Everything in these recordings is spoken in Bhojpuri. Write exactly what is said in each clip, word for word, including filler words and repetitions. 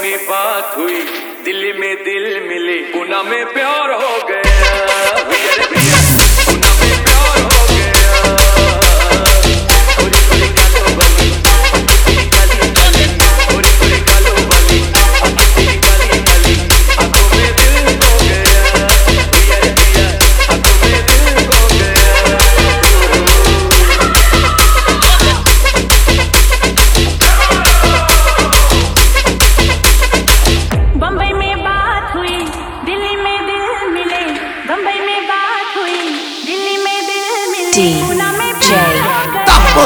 में बात हुई, दिल्ली में दिल मिले, पूना में प्यार हो गया। पूना में प्यार हो गया। गोरी गोरी गालों वाली, तेरी काली काली, गोरी गोरी गालों वाली, तेरी काली काली, आंखों में दिल हो गया। भैया भैया, आंखों में दिल हो गया। बम्बई में बात हुई, दिल्ली में दिल मिले, बम्बई में बात हुई, दिल्ली में दिल मिले, पूना में प्यार हो गया।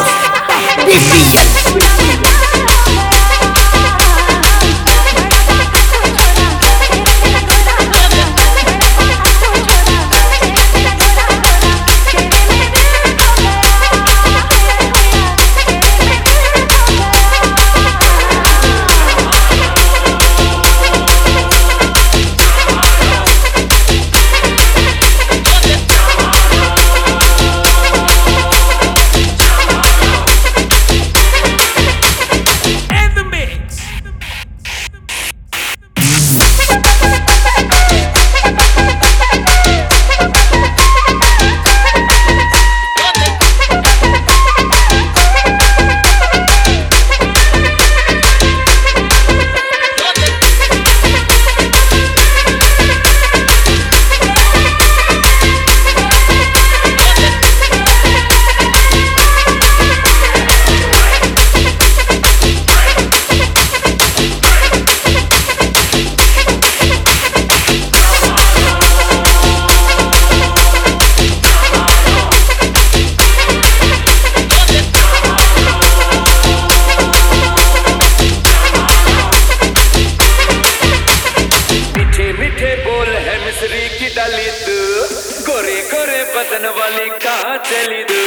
गोरे गोरे बदन वाली कहाँ चली तू?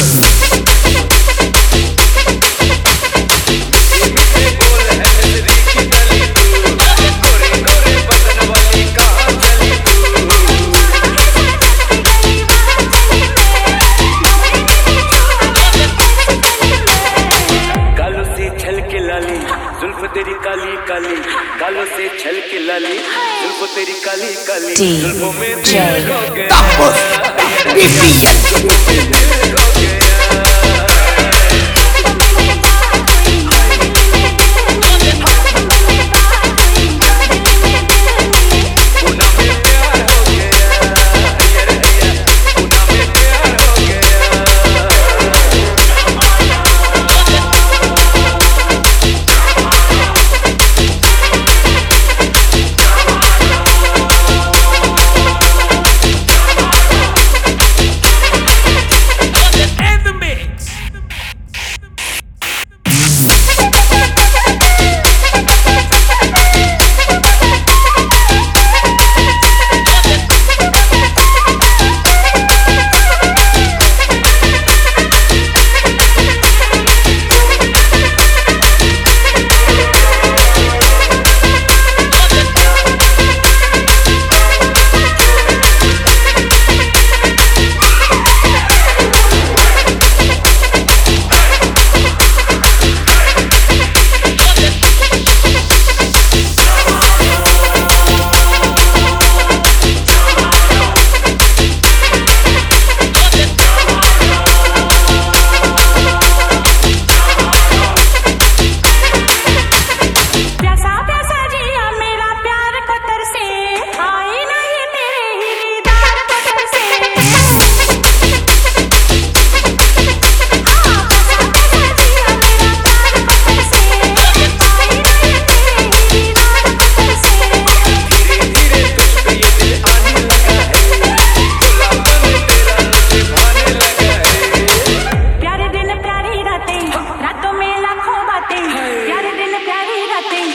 मीठे बोल है मिस्री की डाली तू, गोरे गोरे बदन वाली कहाँ चली तू? गालों से छल के लाली, जुल्फ तेरी काली काली, गालों से छल के लाली, जुल्फ तेरी काली काली, जुल्फों में दिल हो गया।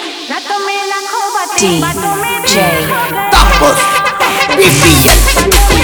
D J Tappos B P N